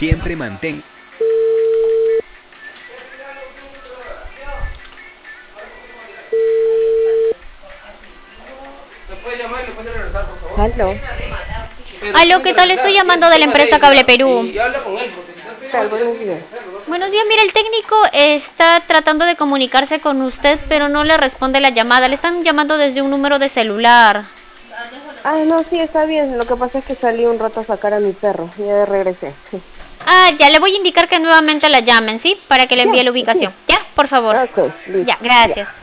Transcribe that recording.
Siempre mantén. Aló. Aló, ¿qué tal? Estoy llamando de la empresa Cable Perú. Tal, buenos días. Buenos días, mira, el técnico está tratando de comunicarse con usted, pero no le responde la llamada. Le están llamando desde un número de celular. Ah, no, sí, está bien. Lo que pasa es que salí un rato a sacar a mi perro. Ya regresé. Ah, ya, le voy a indicar que nuevamente la llamen, ¿sí? Para que le envíe Ya, la sí. ubicación. ¿Ya? Por favor. Ok, listo. Ya, Ya. gracias.